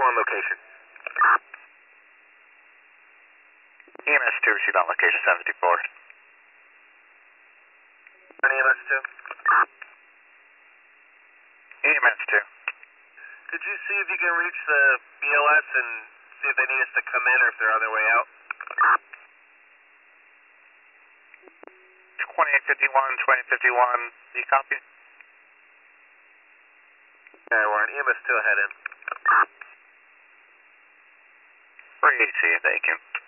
on location. EMS 2, received on location 754. On EMS 2. EMS 2. Could you see if you can reach the BLS and see if they need us to come in or if they're on their way out? 2851, 2851, do you copy? Yeah, we're on EMS 2, head in. 380, thank you.